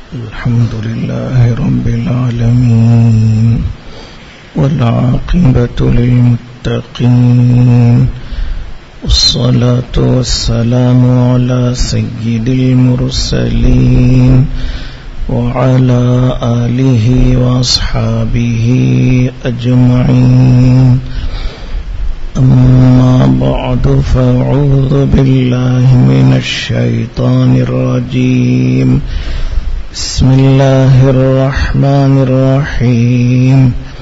الحمد لله رب العالمين والعاقبة للمتقين والصلاة والسلام على سيد المرسلين وعلى آله وأصحابه أجمعين أما بعد فأعوذ بالله من الشيطان الرجيم بسم الله الرحمن الرحيم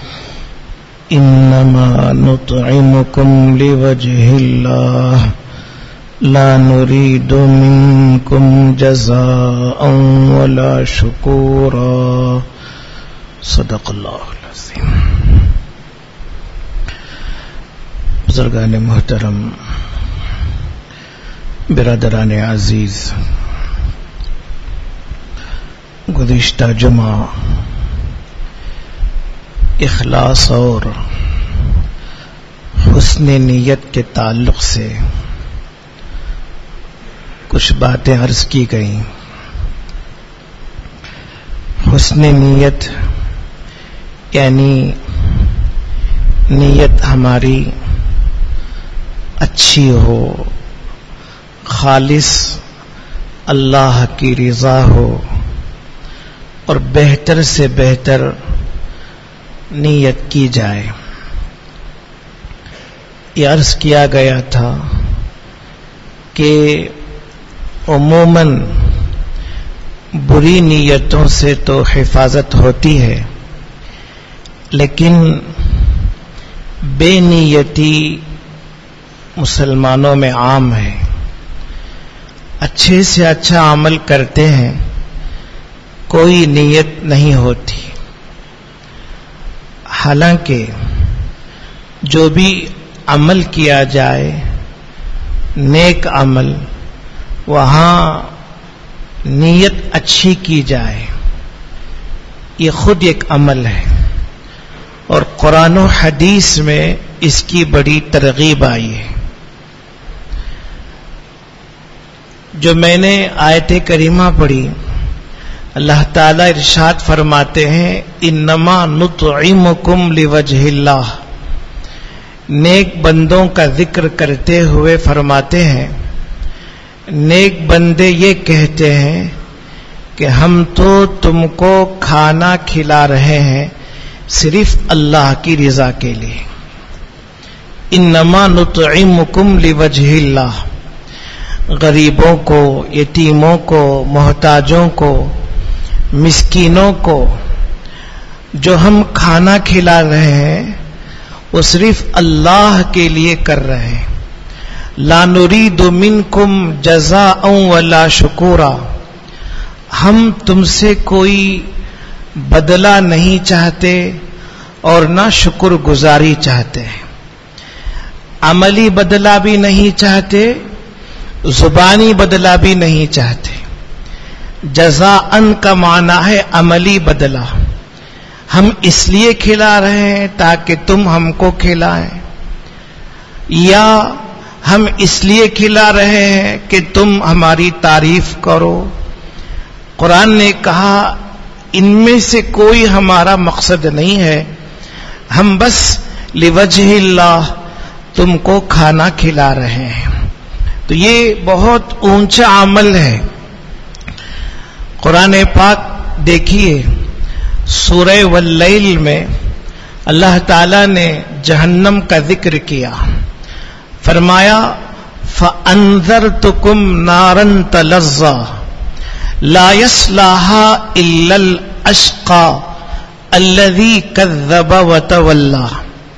إنما نطعمكم لوجه الله لا نريد منكم جزاء ولا شكورا صدق الله العظيم. بزرگان محترم، برادران عزیز، گزشتہ جمعہ اخلاص اور حسن نیت کے تعلق سے کچھ باتیں عرض کی گئیں. حسن نیت یعنی نیت ہماری اچھی ہو، خالص اللہ کی رضا ہو اور بہتر سے بہتر نیت کی جائے. یہ عرض کیا گیا تھا کہ عموماً بری نیتوں سے تو حفاظت ہوتی ہے، لیکن بے نیتی مسلمانوں میں عام ہے. اچھے سے اچھا عمل کرتے ہیں، کوئی نیت نہیں ہوتی. حالانکہ جو بھی عمل کیا جائے، نیک عمل، وہاں نیت اچھی کی جائے، یہ خود ایک عمل ہے، اور قرآن و حدیث میں اس کی بڑی ترغیب آئی ہے. جو میں نے آیت کریمہ پڑھی، اللہ تعالیٰ ارشاد فرماتے ہیں انما نطعمکم لوجہ اللہ. نیک بندوں کا ذکر کرتے ہوئے فرماتے ہیں، نیک بندے یہ کہتے ہیں کہ ہم تو تم کو کھانا کھلا رہے ہیں صرف اللہ کی رضا کے لیے. انما نطعمکم لوجہ اللہ. غریبوں کو، یتیموں کو، محتاجوں کو، مسکینوں کو جو ہم کھانا کھلا رہے ہیں وہ صرف اللہ کے لیے کر رہے ہیں. لا نريد منکم جزاء ولا شکورا. ہم تم سے کوئی بدلہ نہیں چاہتے اور نہ شکر گزاری چاہتے ہیں. عملی بدلہ بھی نہیں چاہتے، زبانی بدلہ بھی نہیں چاہتے. جزاءً کا معنی ہے عملی بدلہ. ہم اس لیے کھلا رہے ہیں تاکہ تم ہم کو کھلائیں، یا ہم اس لیے کھلا رہے ہیں کہ تم ہماری تعریف کرو. قرآن نے کہا ان میں سے کوئی ہمارا مقصد نہیں ہے، ہم بس لوجہ اللہ تم کو کھانا کھلا رہے ہیں. تو یہ بہت اونچا عمل ہے. قرآن پاک دیکھیے، سورہ واللیل میں اللہ تعالیٰ نے جہنم کا ذکر کیا. فرمایا فَأَنذَرْتُكُمْ نَارًا تَلَظَّىٰ لَا يَصْلَاهَا إِلَّا الْأَشْقَىٰ الَّذِي كَذَّبَ وَتَوَلَّىٰ.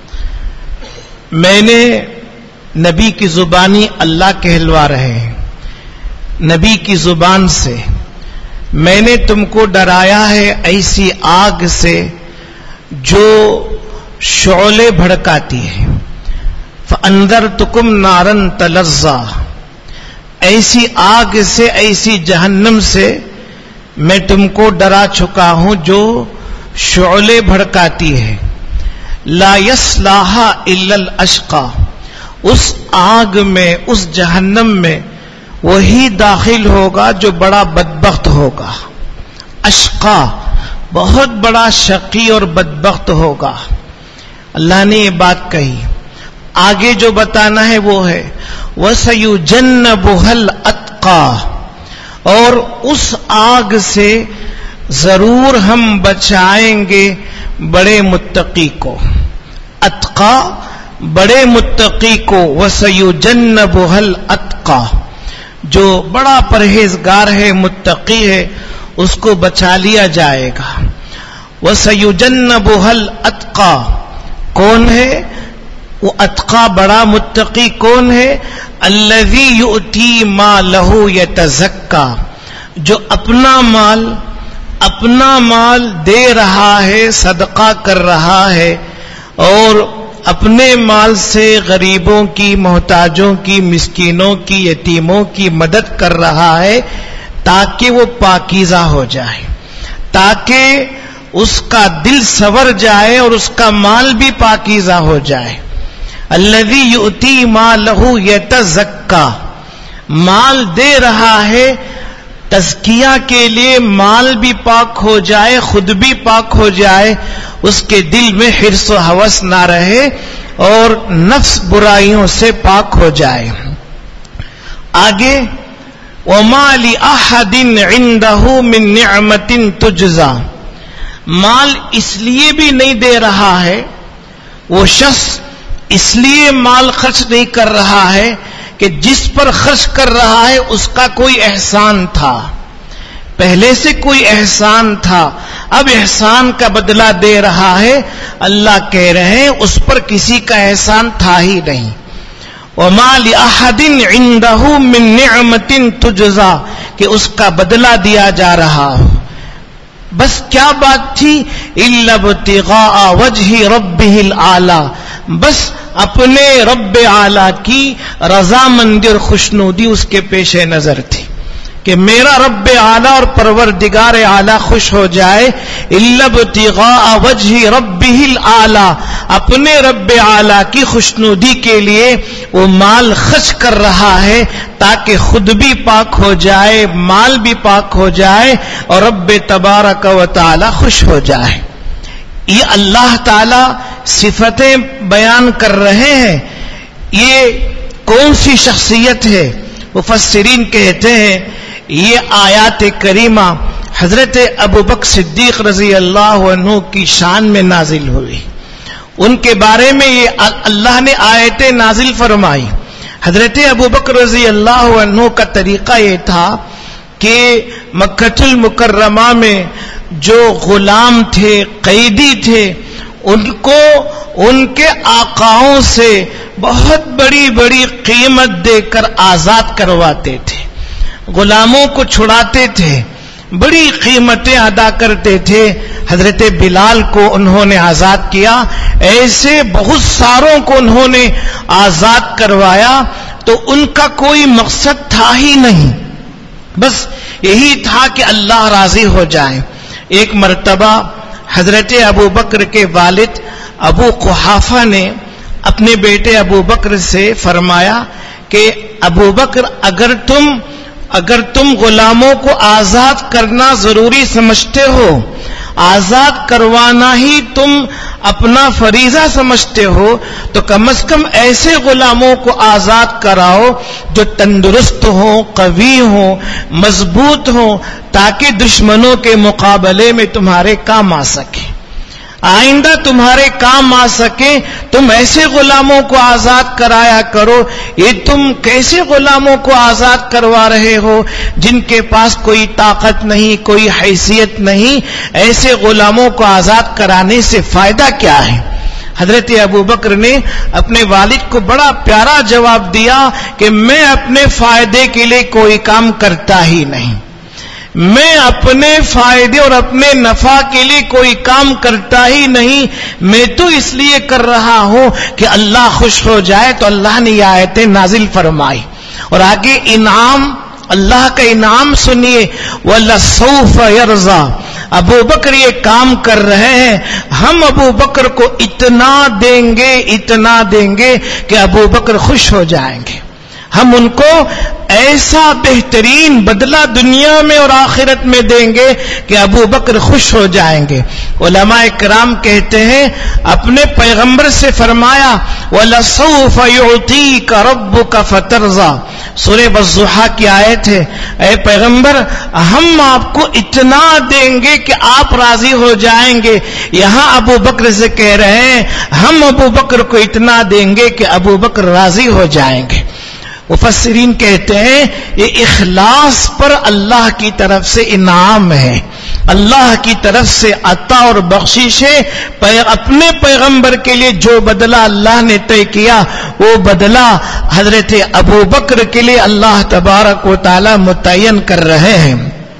میں نے نبی کی زبانی اللہ کہلوا رہے ہیں، نبی کی زبان سے میں نے تم کو ڈرایا ہے ایسی آگ سے جو شعلے بھڑکاتی ہے. فَأَنذَرْتُكُمْ نَارًا تَلَظَّىٰ. ایسی آگ سے، ایسی جہنم سے میں تم کو ڈرا چکا ہوں جو شعلے بھڑکاتی ہے. لا يصلاها الا الاشقى. اس آگ میں، اس جہنم میں وہی داخل ہوگا جو بڑا بدبخت ہوگا. اشقا، بہت بڑا شقی اور بدبخت ہوگا. اللہ نے یہ بات کہی. آگے جو بتانا ہے وہ ہے وَسَيُجَنَّبُهَا الْأَتْقَى، اور اس آگ سے ضرور ہم بچائیں گے بڑے متقی کو. اتقا، بڑے متقی کو. وَسَيُجَنَّبُهَا الْأَتْقَى، جو بڑا پرہیزگار ہے، متقی ہے، اس کو بچا لیا جائے گا. وَسَيُجَنَّبُهَا الْأَتْقَى، کون ہے وہ اتقا بڑا متقی؟ کون ہے؟ الذی یؤتی مالہ یتزکا، جو اپنا مال دے رہا ہے، صدقہ کر رہا ہے، اور اپنے مال سے غریبوں کی، محتاجوں کی، مسکینوں کی، یتیموں کی مدد کر رہا ہے تاکہ وہ پاکیزہ ہو جائے، تاکہ اس کا دل سنور جائے اور اس کا مال بھی پاکیزہ ہو جائے. الذی یؤتی مالہ یتزکا، مال دے رہا ہے تزکیہ کے لیے، مال بھی پاک ہو جائے، خود بھی پاک ہو جائے، اس کے دل میں حرص و ہوس نہ رہے اور نفس برائیوں سے پاک ہو جائے. آگے وَمَا لِأَحَدٍ عِندَهُ مِن نِعْمَةٍ تُجْزَى، مال اس لیے بھی نہیں دے رہا ہے، وہ شخص اس لیے مال خرچ نہیں کر رہا ہے کہ جس پر خرچ کر رہا ہے اس کا کوئی احسان تھا، پہلے سے کوئی احسان تھا، اب احسان کا بدلہ دے رہا ہے. اللہ کہہ رہے ہیں اس پر کسی کا احسان تھا ہی نہیں. وَمَا لِأَحَدٍ عِندَهُ مِن نِعْمَةٍ تُجْزَى، کہ اس کا بدلہ دیا جا رہا ہو. بس کیا بات تھی؟ إِلَّا ابْتِغَاءَ وَجْهِ رَبِّهِ الْأَعْلَى، بس اپنے رب اعلیٰ کی رضامندی اور خوشنودی اس کے پیش نظر تھی کہ میرا رب اعلیٰ اور پروردگار اعلیٰ خوش ہو جائے. إِلَّا ابْتِغَاءَ وَجْهِ رَبِّهِ الْأَعْلَى، اپنے رب اعلیٰ کی خوشنودی کے لیے وہ مال خرچ کر رہا ہے تاکہ خود بھی پاک ہو جائے، مال بھی پاک ہو جائے اور رب تبارک و تعالی خوش ہو جائے. یہ اللہ تعالی صفتیں بیان کر رہے ہیں. یہ کون سی شخصیت ہے؟ مفسرین کہتے ہیں یہ آیات کریمہ حضرت ابوبکر صدیق رضی اللہ عنہ کی شان میں نازل ہوئی. ان کے بارے میں یہ اللہ نے آیتیں نازل فرمائی. حضرت ابوبکر رضی اللہ عنہ کا طریقہ یہ تھا کہ مکہ المکرمہ میں جو غلام تھے، قیدی تھے، ان کو ان کے آقاؤں سے بہت بڑی بڑی قیمت دے کر آزاد کرواتے تھے. غلاموں کو چھڑاتے تھے، بڑی قیمتیں ادا کرتے تھے. حضرت بلال کو انہوں نے آزاد کیا، ایسے بہت ساروں کو انہوں نے آزاد کروایا. تو ان کا کوئی مقصد تھا ہی نہیں، بس یہی تھا کہ اللہ راضی ہو جائے. ایک مرتبہ حضرت ابو بکر کے والد ابو قحافہ نے اپنے بیٹے ابو بکر سے فرمایا کہ ابو بکر اگر تم غلاموں کو آزاد کرنا ضروری سمجھتے ہو، آزاد کروانا ہی تم اپنا فریضہ سمجھتے ہو، تو کم از کم ایسے غلاموں کو آزاد کراؤ جو تندرست ہوں، قوی ہوں، مضبوط ہوں، تاکہ دشمنوں کے مقابلے میں تمہارے کام آ سکے، آئندہ تمہارے کام آ سکے. تم ایسے غلاموں کو آزاد کرایا کرو. یہ تم کیسے غلاموں کو آزاد کروا رہے ہو جن کے پاس کوئی طاقت نہیں، کوئی حیثیت نہیں؟ ایسے غلاموں کو آزاد کرانے سے فائدہ کیا ہے؟ حضرت ابو بکر نے اپنے والد کو بڑا پیارا جواب دیا کہ میں اپنے فائدے کے لیے کوئی کام کرتا ہی نہیں، میں اپنے فائدے اور اپنے نفع کے لیے کوئی کام کرتا ہی نہیں، میں تو اس لیے کر رہا ہوں کہ اللہ خوش ہو جائے. تو اللہ نے یہ آیتیں نازل فرمائی. اور آگے انعام، اللہ کا انعام سنیے، وَلَسَوْفَ يَرْضَى، ابو بکر یہ کام کر رہے ہیں، ہم ابو بکر کو اتنا دیں گے کہ ابو بکر خوش ہو جائیں گے. ہم ان کو ایسا بہترین بدلہ دنیا میں اور آخرت میں دیں گے کہ ابو بکر خوش ہو جائیں گے. علماء کرام کہتے ہیں اپنے پیغمبر سے فرمایا وَلَسَوْفَ يُعْطِيكَ رَبُّكَ فَتَرْضَىٰ. سورہ والضحیٰ کی آیت ہے، اے پیغمبر ہم آپ کو اتنا دیں گے کہ آپ راضی ہو جائیں گے. یہاں ابو بکر سے کہہ رہے ہیں ہم ابو بکر کو اتنا دیں گے کہ ابو بکر راضی ہو جائیں گے. مفسرین کہتے ہیں یہ اخلاص پر اللہ کی طرف سے انعام ہے، اللہ کی طرف سے عطا اور بخشش ہے. اپنے پیغمبر کے لیے جو بدلہ اللہ نے طے کیا وہ بدلہ حضرت ابو بکر کے لیے اللہ تبارک و تعالی متعین کر رہے ہیں.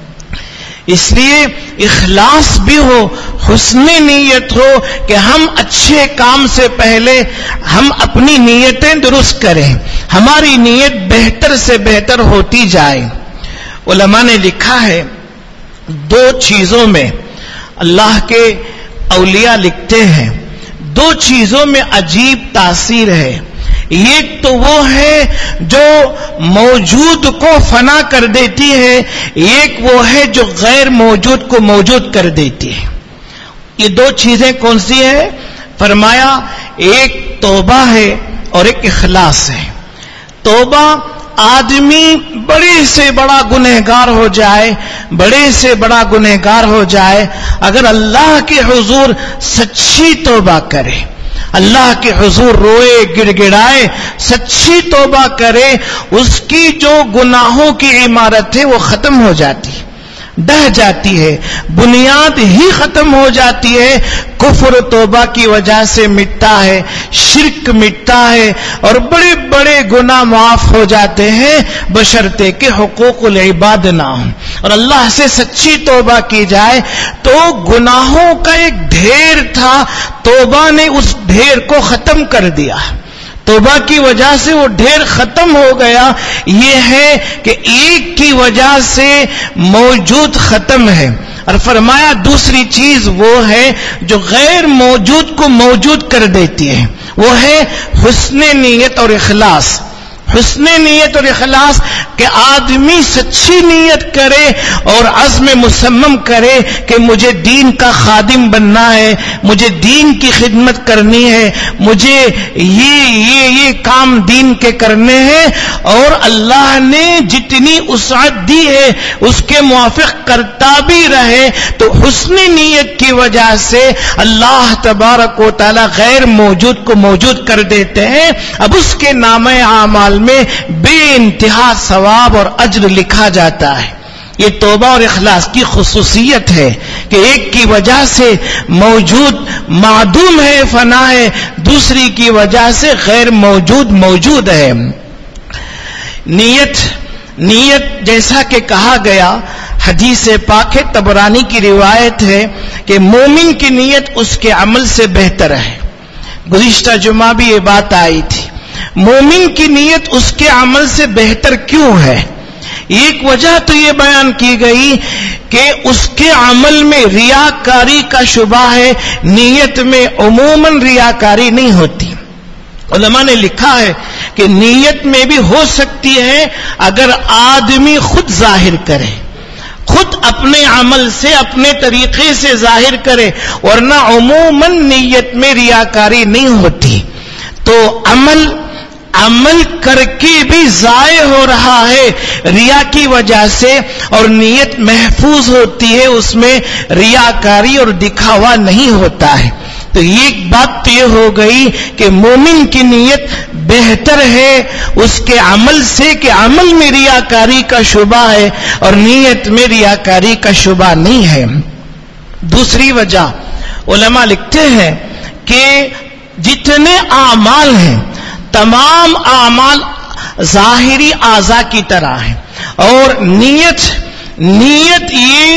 اس لیے اخلاص بھی ہو، حسن نیت ہو کہ ہم اچھے کام سے پہلے ہم اپنی نیتیں درست کریں، ہماری نیت بہتر سے بہتر ہوتی جائے. علماء نے لکھا ہے دو چیزوں میں اللہ کے اولیاء لکھتے ہیں، دو چیزوں میں عجیب تاثیر ہے. ایک تو وہ ہے جو موجود کو فنا کر دیتی ہے، ایک وہ ہے جو غیر موجود کو موجود کر دیتی ہے. یہ دو چیزیں کون سی ہیں؟ فرمایا ایک توبہ ہے اور ایک اخلاص ہے. توبہ آدمی بڑے سے بڑا گنہگار ہو جائے، بڑے سے بڑا گنہگار ہو جائے، اگر اللہ کے حضور سچی توبہ کرے، اللہ کے حضور روئے گڑ گڑائے، سچی توبہ کرے، اس کی جو گناہوں کی عمارت ہے وہ ختم ہو جاتی ہے، ڈہ جاتی ہے، بنیاد ہی ختم ہو جاتی ہے. کفر توبہ کی وجہ سے مٹتا ہے، شرک مٹتا ہے اور بڑے بڑے گناہ معاف ہو جاتے ہیں بشرطے کہ حقوق العباد نہ ہوں. اور اللہ سے سچی توبہ کی جائے تو گناہوں کا ایک ڈھیر تھا، توبہ نے اس ڈھیر کو ختم کر دیا. توبہ کی وجہ سے وہ ڈھیر ختم ہو گیا. یہ ہے کہ ایک کی وجہ سے موجود ختم ہے. اور فرمایا دوسری چیز وہ ہے جو غیر موجود کو موجود کر دیتی ہے، وہ ہے حسن نیت اور اخلاص. حسن نیت اور اخلاص کہ آدمی سچی نیت کرے اور عزم مصمم کرے کہ مجھے دین کا خادم بننا ہے، مجھے دین کی خدمت کرنی ہے، مجھے یہ کام دین کے کرنے ہیں، اور اللہ نے جتنی وسعت دی ہے اس کے موافق کرتا بھی رہے. تو حسن نیت کی وجہ سے اللہ تبارک و تعالی غیر موجود کو موجود کر دیتے ہیں. اب اس کے نامہ اعمال میں بے انتہا ثواب اور اجر لکھا جاتا ہے. یہ توبہ اور اخلاص کی خصوصیت ہے کہ ایک کی وجہ سے موجود معدوم ہے، فنا ہے، دوسری کی وجہ سے غیر موجود موجود ہے. نیت جیسا کہ کہا گیا حدیث پاک ہے، طبرانی کی روایت ہے کہ مومن کی نیت اس کے عمل سے بہتر ہے. گزشتہ جمعہ بھی یہ بات آئی تھی. مومن کی نیت اس کے عمل سے بہتر کیوں ہے؟ ایک وجہ تو یہ بیان کی گئی کہ اس کے عمل میں ریاکاری کا شبہ ہے، نیت میں عموماً ریاکاری نہیں ہوتی. علماء نے لکھا ہے کہ نیت میں بھی ہو سکتی ہے اگر آدمی خود ظاہر کرے، خود اپنے عمل سے اپنے طریقے سے ظاہر کرے، ورنہ عموماً نیت میں ریاکاری نہیں ہوتی. تو عمل کر کے بھی ضائع ہو رہا ہے ریا کی وجہ سے، اور نیت محفوظ ہوتی ہے، اس میں ریاکاری اور دکھاوا نہیں ہوتا ہے. تو ایک بات تو یہ ہو گئی کہ مومن کی نیت بہتر ہے اس کے عمل سے کہ عمل میں ریاکاری کا شبہ ہے اور نیت میں ریاکاری کا شبہ نہیں ہے. دوسری وجہ علماء لکھتے ہیں کہ جتنے اعمال ہیں تمام اعمال ظاہری اعضاء کی طرح ہیں، اور نیت یہ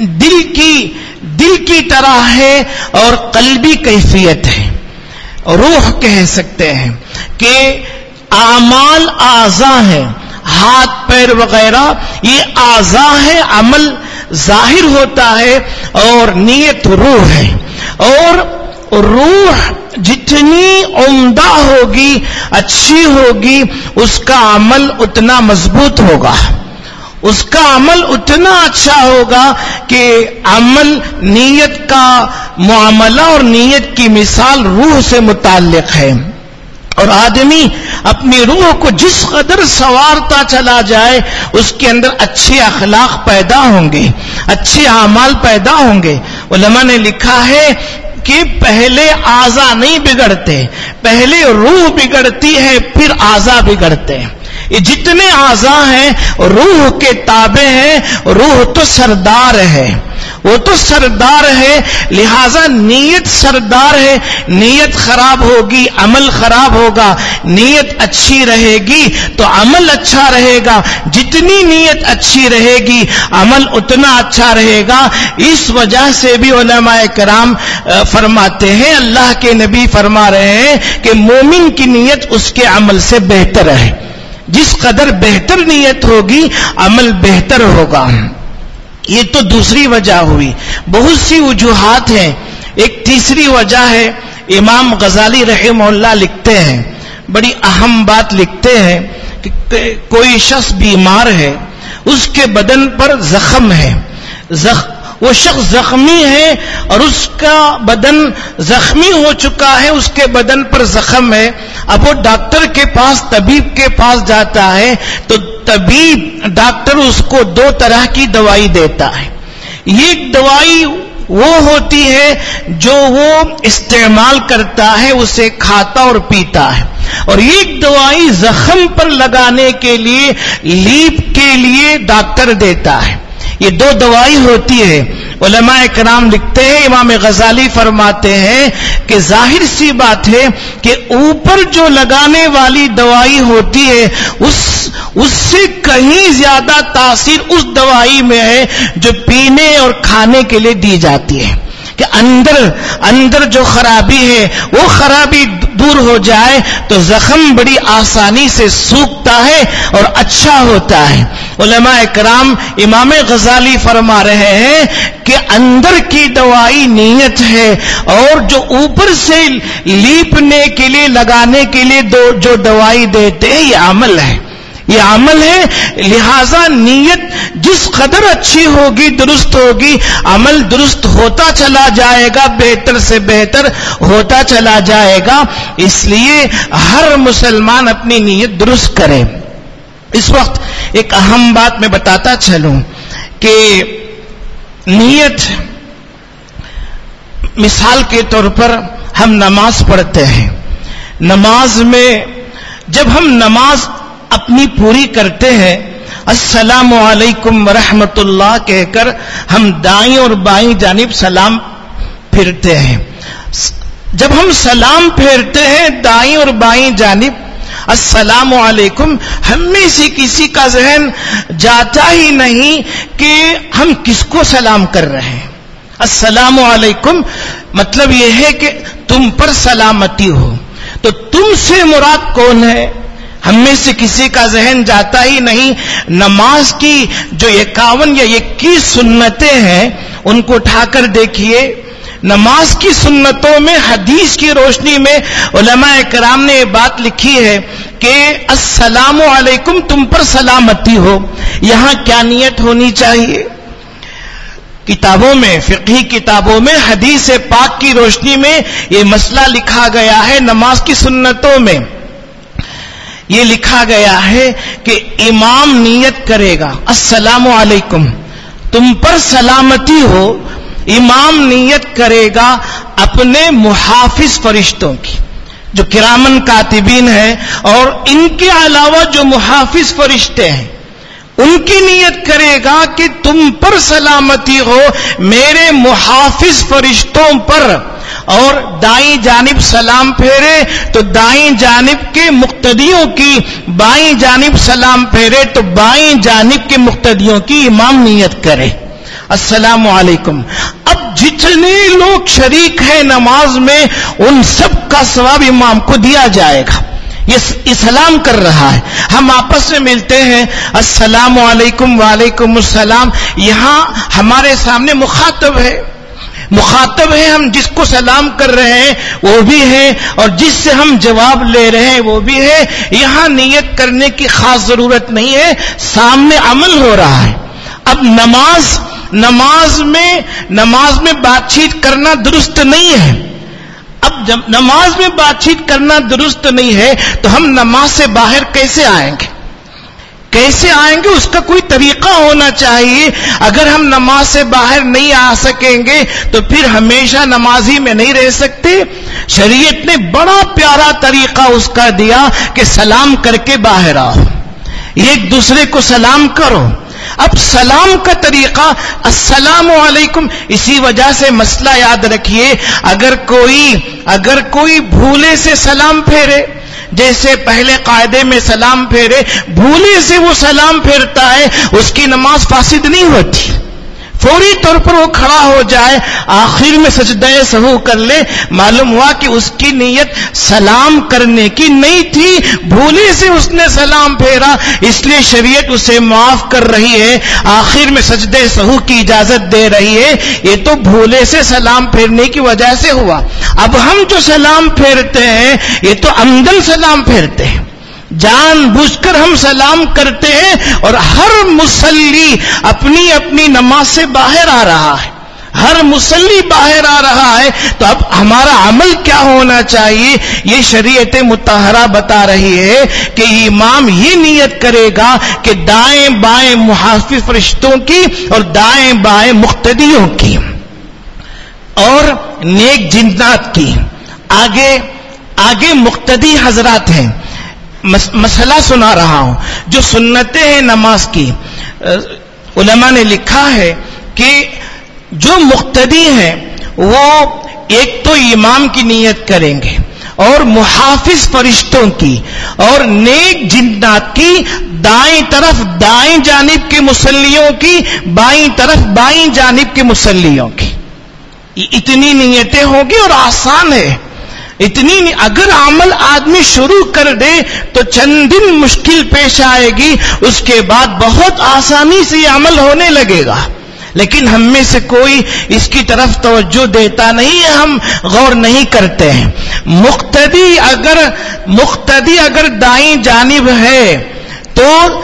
دل کی طرح ہے اور قلبی کیفیت ہے. روح کہہ سکتے ہیں کہ اعمال اعضاء ہیں، ہاتھ پیر وغیرہ یہ اعضاء ہیں، عمل ظاہر ہوتا ہے، اور نیت روح ہے. اور روح جتنی عمدہ ہوگی، اچھی ہوگی، اس کا عمل اتنا مضبوط ہوگا، اس کا عمل اتنا اچھا ہوگا کہ عمل نیت کا معاملہ اور نیت کی مثال روح سے متعلق ہے. اور آدمی اپنی روح کو جس قدر سنوارتا چلا جائے اس کے اندر اچھے اخلاق پیدا ہوں گے، اچھے اعمال پیدا ہوں گے. علماء نے لکھا ہے کہ پہلے اعضاء نہیں بگڑتے، پہلے روح بگڑتی ہے، پھر اعضاء بگڑتے ہیں. یہ جتنے اعضاء ہیں روح کے تابع ہیں. روح تو سردار ہے، وہ تو سردار ہے، لہذا نیت سردار ہے. نیت خراب ہوگی عمل خراب ہوگا، نیت اچھی رہے گی تو عمل اچھا رہے گا. جتنی نیت اچھی رہے گی عمل اتنا اچھا رہے گا. اس وجہ سے بھی علماء کرام فرماتے ہیں، اللہ کے نبی فرما رہے ہیں کہ مومن کی نیت اس کے عمل سے بہتر ہے. جس قدر بہتر نیت ہوگی عمل بہتر ہوگا. یہ تو دوسری وجہ ہوئی. بہت سی وجوہات ہیں. ایک تیسری وجہ ہے، امام غزالی رحمہ اللہ لکھتے ہیں، بڑی اہم بات لکھتے ہیں کہ کوئی شخص بیمار ہے، اس کے بدن پر زخم ہے، وہ شخص زخمی ہے اور اس کا بدن زخمی ہو چکا ہے، اس کے بدن پر زخم ہے. اب وہ ڈاکٹر کے پاس، طبیب کے پاس جاتا ہے تو طبیب ڈاکٹر اس کو دو طرح کی دوائی دیتا ہے. ایک دوائی وہ ہوتی ہے جو وہ استعمال کرتا ہے، اسے کھاتا اور پیتا ہے، اور ایک دوائی زخم پر لگانے کے لیے، لیپ کے لیے ڈاکٹر دیتا ہے. یہ دو دوائی ہوتی ہے. علماء کرام لکھتے ہیں، امام غزالی فرماتے ہیں کہ ظاہر سی بات ہے کہ اوپر جو لگانے والی دوائی ہوتی ہے اس سے کہیں زیادہ تاثیر اس دوائی میں ہے جو پینے اور کھانے کے لیے دی جاتی ہے، کہ اندر جو خرابی ہے وہ خرابی دور ہو جائے تو زخم بڑی آسانی سے سوکھتا ہے اور اچھا ہوتا ہے. علماء کرام امام غزالی فرما رہے ہیں کہ اندر کی دوائی نیت ہے، اور جو اوپر سے لیپنے کے لیے، لگانے کے لیے جو دوائی دیتے ہیں یہ عمل ہے، یہ عمل ہے. لہذا نیت جس قدر اچھی ہوگی، درست ہوگی، عمل درست ہوتا چلا جائے گا، بہتر سے بہتر ہوتا چلا جائے گا. اس لیے ہر مسلمان اپنی نیت درست کرے. اس وقت ایک اہم بات میں بتاتا چلوں کہ نیت، مثال کے طور پر ہم نماز پڑھتے ہیں. نماز میں جب ہم نماز اپنی پوری کرتے ہیں، السلام علیکم ورحمۃ اللہ کہہ کر ہم دائیں اور بائیں جانب سلام پھیرتے ہیں. جب ہم سلام پھیرتے ہیں دائیں اور بائیں جانب السلام علیکم، ہم میں سے کسی کا ذہن جاتا ہی نہیں کہ ہم کس کو سلام کر رہے ہیں. السلام علیکم مطلب یہ ہے کہ تم پر سلامتی ہو. تو تم سے مراد کون ہے؟ ہم میں سے کسی کا ذہن جاتا ہی نہیں. نماز کی جو 51 یا 21 سنتیں ہیں ان کو اٹھا کر دیکھیے. نماز کی سنتوں میں حدیث کی روشنی میں علماء کرام نے یہ بات لکھی ہے کہ السلام علیکم، تم پر سلامتی ہو. یہاں کیا نیت ہونی چاہیے؟ کتابوں میں، فقہی کتابوں میں، حدیث پاک کی روشنی میں یہ مسئلہ لکھا گیا ہے. نماز کی سنتوں میں یہ لکھا گیا ہے کہ امام نیت کرے گا السلام علیکم، تم پر سلامتی ہو. امام نیت کرے گا اپنے محافظ فرشتوں کی، جو کرامن کاتبین ہیں، اور ان کے علاوہ جو محافظ فرشتے ہیں ان کی نیت کرے گا کہ تم پر سلامتی ہو میرے محافظ فرشتوں پر. اور دائیں جانب سلام پھیرے تو دائیں جانب کے مقتدیوں کی، بائیں جانب سلام پھیرے تو بائیں جانب کے مقتدیوں کی امام نیت کرے السلام علیکم. اب جتنے لوگ شریک ہیں نماز میں ان سب کا ثواب امام کو دیا جائے گا. یہ سلام کر رہا ہے، ہم آپس میں ملتے ہیں السلام علیکم وعلیکم السلام. یہاں ہمارے سامنے مخاطب ہے، مخاطب ہیں ہم جس کو سلام کر رہے ہیں وہ بھی ہے، اور جس سے ہم جواب لے رہے ہیں وہ بھی ہے. یہاں نیت کرنے کی خاص ضرورت نہیں ہے، سامنے عمل ہو رہا ہے. اب نماز میں بات چیت کرنا درست نہیں ہے. اب جب نماز میں بات چیت کرنا درست نہیں ہے تو ہم نماز سے باہر کیسے آئیں گے؟ اس کا کوئی طریقہ ہونا چاہیے. اگر ہم نماز سے باہر نہیں آ سکیں گے تو پھر ہمیشہ نمازی میں نہیں رہ سکتے. شریعت نے بڑا پیارا طریقہ اس کا دیا کہ سلام کر کے باہر آؤ، ایک دوسرے کو سلام کرو. اب سلام کا طریقہ السلام علیکم. اسی وجہ سے مسئلہ یاد رکھیے، اگر کوئی بھولے سے سلام پھیرے، جیسے پہلے قاعدے میں سلام پھیرے، بھولے سے وہ سلام پھیرتا ہے، اس کی نماز فاسد نہیں ہوتی. فوری طور پر وہ کھڑا ہو جائے، آخر میں سجدہ سہو کر لے، معلوم ہوا کہ اس کی نیت سلام کرنے کی نہیں تھی، بھولے سے اس نے سلام پھیرا، اس لیے شریعت اسے معاف کر رہی ہے، آخر میں سجدہ سہو کی اجازت دے رہی ہے. یہ تو بھولے سے سلام پھیرنے کی وجہ سے ہوا. اب ہم جو سلام پھیرتے ہیں یہ تو عمدن سلام پھیرتے ہیں، جان بوجھ کر ہم سلام کرتے ہیں، اور ہر مصلی اپنی نماز سے باہر آ رہا ہے. ہر مصلی باہر آ رہا ہے، تو اب ہمارا عمل کیا ہونا چاہیے؟ یہ شریعت مطہرہ بتا رہی ہے کہ امام یہ نیت کرے گا کہ دائیں بائیں محافظ فرشتوں کی اور دائیں بائیں مقتدیوں کی اور نیک جنات کی. آگے مقتدی حضرات ہیں. مسئلہ سنا رہا ہوں جو سنتیں ہیں نماز کی. علماء نے لکھا ہے کہ جو مقتدی ہیں وہ ایک تو امام کی نیت کریں گے اور محافظ فرشتوں کی اور نیک جنات کی، دائیں طرف دائیں جانب کے مصلیوں کی، بائیں طرف بائیں جانب کے مصلیوں کی. اتنی نیتیں ہوگی اور آسان ہے. اگر عمل آدمی شروع کر دے تو چند دن مشکل پیش آئے گی، اس کے بعد بہت آسانی سے یہ عمل ہونے لگے گا. لیکن ہم میں سے کوئی اس کی طرف توجہ دیتا نہیں ہے، ہم غور نہیں کرتے ہیں. مقتدی اگر دائیں جانب ہے تو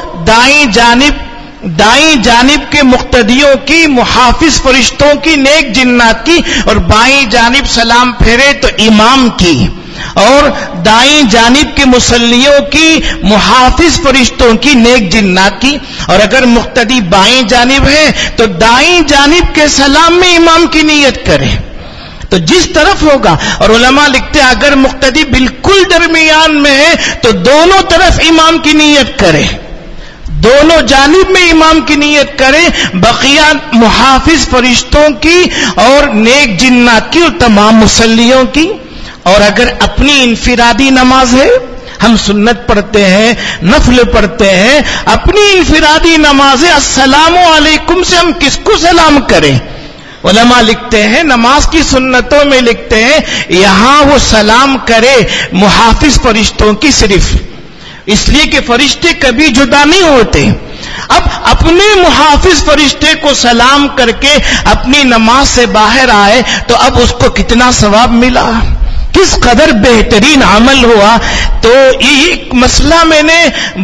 دائیں جانب کے مقتدیوں کی، محافظ فرشتوں کی، نیک جنات کی، اور بائیں جانب سلام پھیرے تو امام کی، اور دائیں جانب کے مصلیوں کی، محافظ فرشتوں کی، نیک جنات کی. اور اگر مقتدی بائیں جانب ہے تو دائیں جانب کے سلام میں امام کی نیت کرے تو جس طرف ہوگا. اور علماء لکھتے ہیں اگر مقتدی بالکل درمیان میں ہے تو دونوں طرف امام کی نیت کرے، دونوں جانب میں امام کی نیت کرے، بقیہ محافظ فرشتوں کی اور نیک جنات کی اور تمام مصلیوں کی. اور اگر اپنی انفرادی نماز ہے، ہم سنت پڑھتے ہیں، نفل پڑھتے ہیں، اپنی انفرادی نماز ہے، السلام علیکم سے ہم کس کو سلام کریں؟ علماء لکھتے ہیں، نماز کی سنتوں میں لکھتے ہیں یہاں وہ سلام کرے محافظ فرشتوں کی صرف، اس لیے کہ فرشتے کبھی جدا نہیں ہوتے. اب اپنے محافظ فرشتے کو سلام کر کے اپنی نماز سے باہر آئے تو اب اس کو کتنا ثواب ملا، کس قدر بہترین عمل ہوا. تو یہ مسئلہ میں نے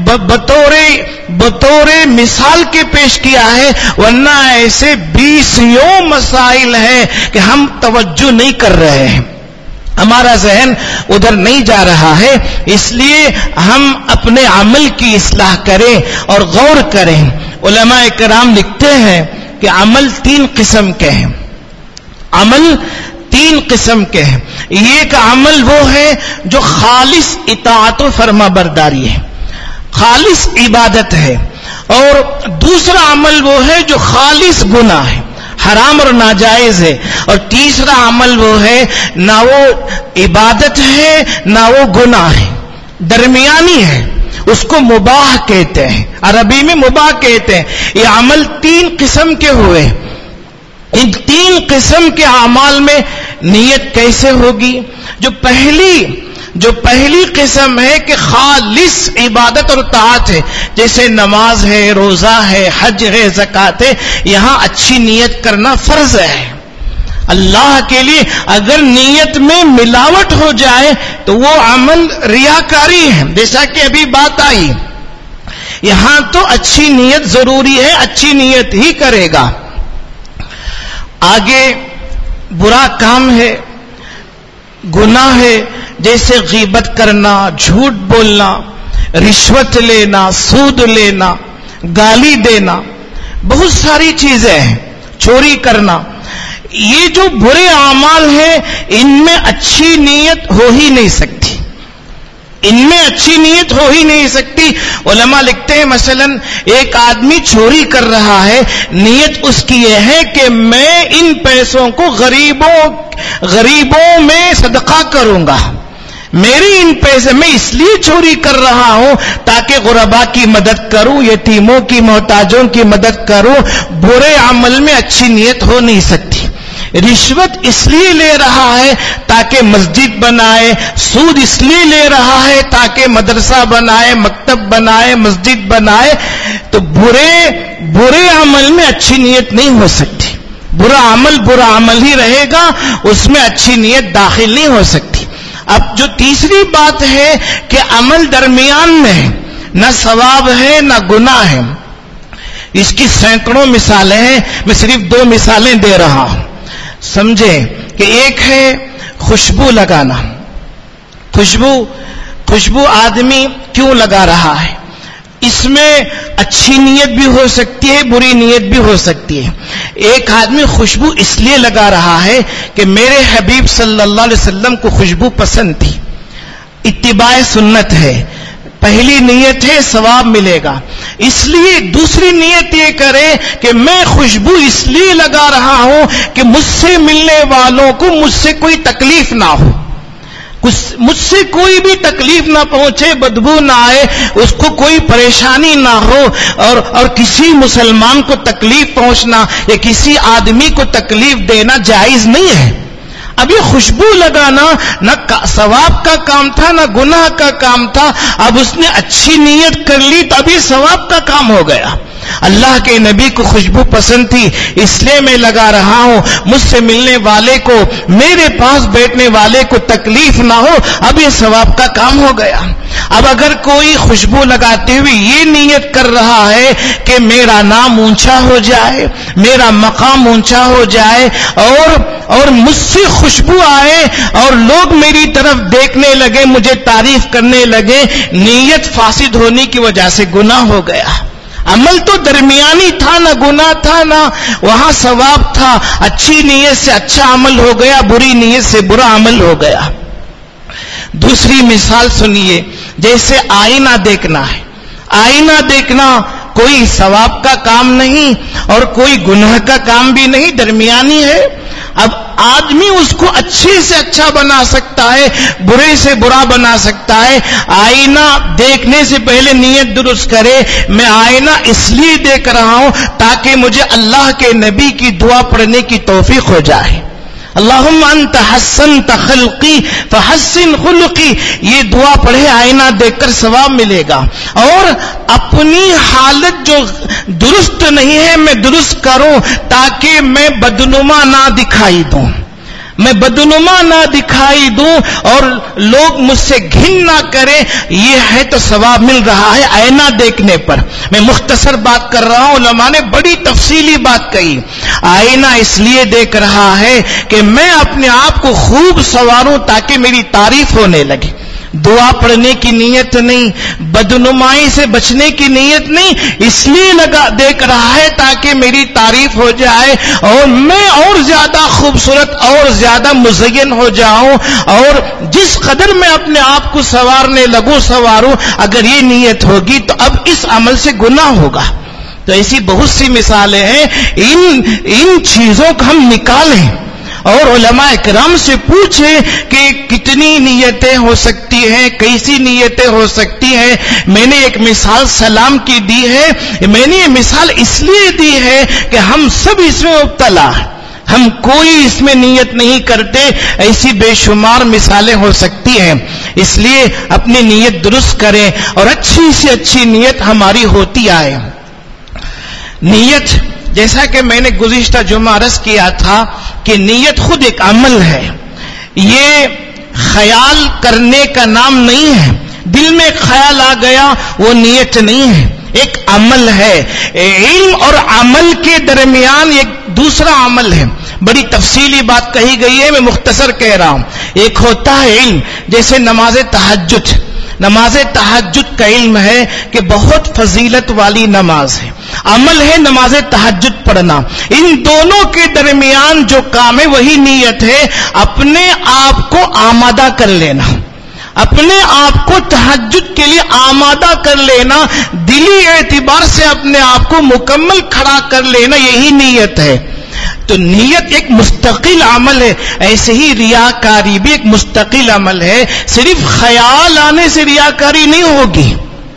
بطور مثال کے پیش کیا ہے، ورنہ ایسے 20 مسائل ہیں کہ ہم توجہ نہیں کر رہے ہیں، ہمارا ذہن ادھر نہیں جا رہا ہے. اس لیے ہم اپنے عمل کی اصلاح کریں اور غور کریں. علماء کرام لکھتے ہیں کہ عمل 3 قسم کے ہیں. عمل 3 قسم کے ہیں. ایک عمل وہ ہے جو خالص اطاعت و فرما برداری ہے، خالص عبادت ہے. اور دوسرا عمل وہ ہے جو خالص گناہ ہے، حرام اور ناجائز ہے. اور تیسرا عمل وہ ہے نہ وہ عبادت ہے نہ وہ گناہ ہے، درمیانی ہے، اس کو مباح کہتے ہیں، عربی میں مباح کہتے ہیں. یہ عمل 3 قسم کے ہوئے. ان 3 قسم کے اعمال میں نیت کیسے ہوگی؟ جو پہلی قسم ہے کہ خالص عبادت اور طاعت ہے، جیسے نماز ہے، روزہ ہے، حج ہے، زکوٰۃ ہے، یہاں اچھی نیت کرنا فرض ہے. اللہ کے لیے اگر نیت میں ملاوٹ ہو جائے تو وہ عمل ریاکاری ہے. جیسا کہ ابھی بات آئی, یہاں تو اچھی نیت ضروری ہے, اچھی نیت ہی کرے گا. آگے برا کام ہے, گناہ ہے, جیسے غیبت کرنا, جھوٹ بولنا, رشوت لینا, سود لینا, گالی دینا, بہت ساری چیزیں ہیں, چوری کرنا. یہ جو برے اعمال ہیں ان میں اچھی نیت ہو ہی نہیں سکتی, ان میں اچھی نیت ہو ہی نہیں سکتی. علماء لکھتے ہیں مثلا ایک آدمی چوری کر رہا ہے, نیت اس کی یہ ہے کہ میں ان پیسوں کو غریبوں میں صدقہ کروں گا, میری ان پیسے میں اس لیے چوری کر رہا ہوں تاکہ غربا کی مدد کروں, یتیموں کی, محتاجوں کی مدد کروں. برے عمل میں اچھی نیت ہو نہیں سکتی. رشوت اس لیے لے رہا ہے تاکہ مسجد بنائے, سود اس لیے لے رہا ہے تاکہ مدرسہ بنائے, مکتب بنائے, مسجد بنائے. تو برے عمل میں اچھی نیت نہیں ہو سکتی. برا عمل ہی رہے گا, اس میں اچھی نیت داخل نہیں ہو سکتی. اب جو تیسری بات ہے کہ عمل درمیان میں ہے, نہ ثواب ہے نہ گناہ ہے, اس کی سینکڑوں مثالیں ہیں, میں صرف 2 مثالیں دے رہا ہوں. سمجھیں کہ ایک ہے خوشبو لگانا. خوشبو آدمی کیوں لگا رہا ہے؟ اس میں اچھی نیت بھی ہو سکتی ہے, بری نیت بھی ہو سکتی ہے. ایک آدمی خوشبو اس لیے لگا رہا ہے کہ میرے حبیب صلی اللہ علیہ وسلم کو خوشبو پسند تھی, اتباع سنت ہے, پہلی نیت ہے ثواب ملے گا. اس لیے دوسری نیت یہ کرے کہ میں خوشبو اس لیے لگا رہا ہوں کہ مجھ سے ملنے والوں کو مجھ سے کوئی تکلیف نہ ہو, مجھ سے کوئی بھی تکلیف نہ پہنچے, بدبو نہ آئے, اس کو کوئی پریشانی نہ ہو, اور کسی مسلمان کو تکلیف پہنچنا یا کسی آدمی کو تکلیف دینا جائز نہیں ہے. اب یہ خوشبو لگانا نہ ثواب کا کام تھا نہ گناہ کا کام تھا. اب اس نے اچھی نیت کر لی تو اب یہ ثواب کا کام ہو گیا. اللہ کے نبی کو خوشبو پسند تھی اس لیے میں لگا رہا ہوں, مجھ سے ملنے والے کو, میرے پاس بیٹھنے والے کو تکلیف نہ ہو. اب یہ ثواب کا کام ہو گیا. اب اگر کوئی خوشبو لگاتے ہوئے یہ نیت کر رہا ہے کہ میرا نام اونچا ہو جائے, میرا مقام اونچا ہو جائے, اور مجھ سے خوشبو آئے اور لوگ میری طرف دیکھنے لگے, مجھے تعریف کرنے لگے, نیت فاسد ہونے کی وجہ سے گناہ ہو گیا. عمل تو درمیانی تھا, نہ گناہ تھا نہ وہاں ثواب تھا. اچھی نیت سے اچھا عمل ہو گیا, بری نیت سے برا عمل ہو گیا. دوسری مثال سنیے, جیسے آئینہ دیکھنا ہے. آئینہ دیکھنا کوئی ثواب کا کام نہیں اور کوئی گناہ کا کام بھی نہیں, درمیانی ہے. اب آدمی اس کو اچھے سے اچھا بنا سکتا ہے, برے سے برا بنا سکتا ہے. آئینہ دیکھنے سے پہلے نیت درست کرے, میں آئینہ اس لیے دیکھ رہا ہوں تاکہ مجھے اللہ کے نبی کی دعا پڑھنے کی توفیق ہو جائے. اللہم انت حسنت خلقی فحسن خلقی, یہ دعا پڑھے آئینہ دیکھ کر ثواب ملے گا. اور اپنی حالت جو درست نہیں ہے میں درست کروں تاکہ میں بدنما نہ دکھائی دوں, میں بدنما نہ دکھائی دوں اور لوگ مجھ سے گھن نہ کریں. یہ ہے تو ثواب مل رہا ہے آئینہ دیکھنے پر. میں مختصر بات کر رہا ہوں, علماء نے بڑی تفصیلی بات کہی. آئینہ اس لیے دیکھ رہا ہے کہ میں اپنے آپ کو خوب سنواروں تاکہ میری تعریف ہونے لگے. دعا پڑھنے کی نیت نہیں, بدنمائی سے بچنے کی نیت نہیں, اس لیے دیکھ رہا ہے تاکہ میری تعریف ہو جائے اور میں اور زیادہ خوبصورت اور زیادہ مزین ہو جاؤں. اور جس قدر میں اپنے آپ کو سنوارنے لگوں سنواروں, اگر یہ نیت ہوگی تو اب اس عمل سے گناہ ہوگا. تو ایسی بہت سی مثالیں ہیں. ان چیزوں کو ہم نکالیں اور علماء اکرام سے پوچھیں کہ کتنی نیتیں ہو سکتی ہیں, کیسی نیتیں ہو سکتی ہیں. میں نے ایک مثال سلام کی دی ہے. میں نے یہ مثال اس لیے دی ہے کہ ہم سب اس میں مبتلا ہیں, ہم کوئی اس میں نیت نہیں کرتے. ایسی بے شمار مثالیں ہو سکتی ہیں. اس لیے اپنی نیت درست کریں اور اچھی سے اچھی نیت ہماری ہوتی آئے. نیت جیسا کہ میں نے گزشتہ جمعہ عرض کیا تھا کہ نیت خود ایک عمل ہے، یہ خیال کرنے کا نام نہیں ہے، دل میں خیال آ گیا وہ نیت نہیں ہے، ایک عمل ہے۔ علم اور عمل کے درمیان ایک دوسرا عمل ہے، بڑی تفصیلی بات کہی گئی ہے، میں مختصر کہہ رہا ہوں۔ ایک ہوتا ہے علم، جیسے نماز تہجد، نماز تہجد کا علم ہے کہ بہت فضیلت والی نماز ہے، عمل ہے نماز تہجد پڑھنا۔ ان دونوں کے درمیان جو کام ہے وہی نیت ہے، اپنے آپ کو آمادہ کر لینا، اپنے آپ کو تہجد کے لیے آمادہ کر لینا، دلی اعتبار سے اپنے آپ کو مکمل کھڑا کر لینا، یہی نیت ہے۔ تو نیت ایک مستقل عمل ہے، ایسے ہی ریاکاری بھی ایک مستقل عمل ہے۔ صرف خیال آنے سے ریاکاری نہیں ہوگی،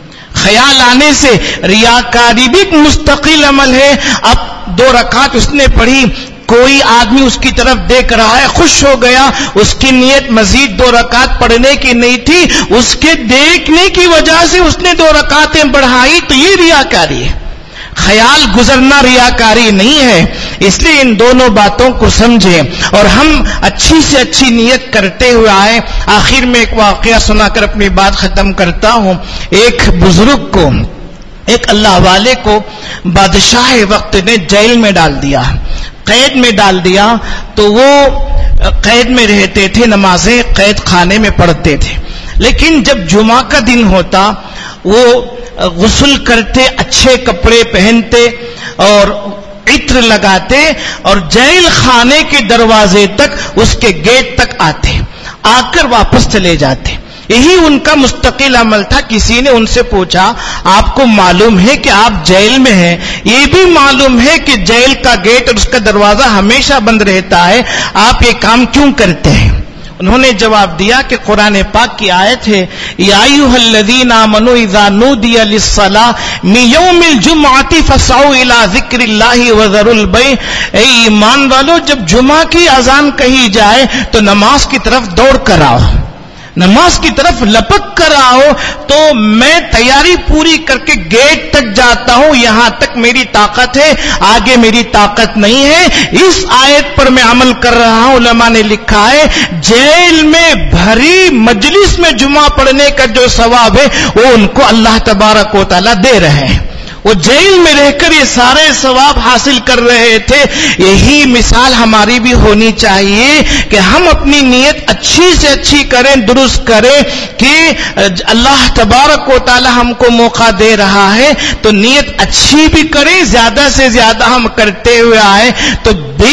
خیال آنے سے ریاکاری بھی ایک مستقل عمل ہے۔ اب 2 رکعت اس نے پڑھی، کوئی آدمی اس کی طرف دیکھ رہا ہے، خوش ہو گیا، اس کی نیت مزید 2 رکعت پڑھنے کی نہیں تھی، اس کے دیکھنے کی وجہ سے اس نے 2 رکعتیں بڑھائی، تو یہ ریاکاری ہے۔ خیال گزرنا ریاکاری نہیں ہے۔ اس لیے ان دونوں باتوں کو سمجھیں اور ہم اچھی سے اچھی نیت کرتے ہوئے آئے۔ آخر میں ایک واقعہ سنا کر اپنی بات ختم کرتا ہوں۔ ایک بزرگ کو، ایک اللہ والے کو بادشاہ وقت نے جیل میں ڈال دیا، قید میں ڈال دیا، تو وہ قید میں رہتے تھے، نمازیں قید خانے میں پڑھتے تھے، لیکن جب جمعہ کا دن ہوتا وہ غسل کرتے، اچھے کپڑے پہنتے اور عطر لگاتے اور جیل خانے کے دروازے تک، اس کے گیٹ تک آتے، آ کر واپس چلے جاتے۔ یہی ان کا مستقل عمل تھا۔ کسی نے ان سے پوچھا، آپ کو معلوم ہے کہ آپ جیل میں ہیں، یہ بھی معلوم ہے کہ جیل کا گیٹ اور اس کا دروازہ ہمیشہ بند رہتا ہے، آپ یہ کام کیوں کرتے ہیں؟ انہوں نے جواب دیا کہ قرآن پاک کی آیت ہے، یا ایھا الذین آمنوا اذا نودی للصلاۃ من یوم الجمعۃ فاسعوا الی ذکر اللہ وذروا البیع، اے ایمان والو جب جمعہ کی اذان کہی جائے تو نماز کی طرف دوڑ کر آؤ، نماز کی طرف لپک کر آؤ۔ تو میں تیاری پوری کر کے گیٹ تک جاتا ہوں، یہاں تک میری طاقت ہے، آگے میری طاقت نہیں ہے۔ اس آیت پر میں عمل کر رہا ہوں۔ علماء نے لکھا ہے جیل میں بھری مجلس میں جمعہ پڑھنے کا جو ثواب ہے وہ ان کو اللہ تبارک و تعالیٰ دے رہے ہیں، وہ جیل میں رہ کر یہ سارے ثواب حاصل کر رہے تھے۔ یہی مثال ہماری بھی ہونی چاہیے کہ ہم اپنی نیت اچھی سے اچھی کریں، درست کریں کہ اللہ تبارک و تعالی ہم کو موقع دے رہا ہے تو نیت اچھی بھی کریں، زیادہ سے زیادہ ہم کرتے ہوئے آئے تو بے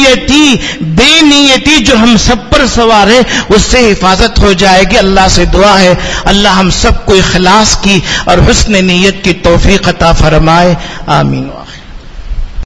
نیتی جو ہم سب پر سوار ہے اس سے حفاظت ہو جائے گی۔ اللہ سے دعا ہے اللہ ہم سب کو اخلاص کی اور حسن نیت کی توفیق عطا فرمائے، آمین۔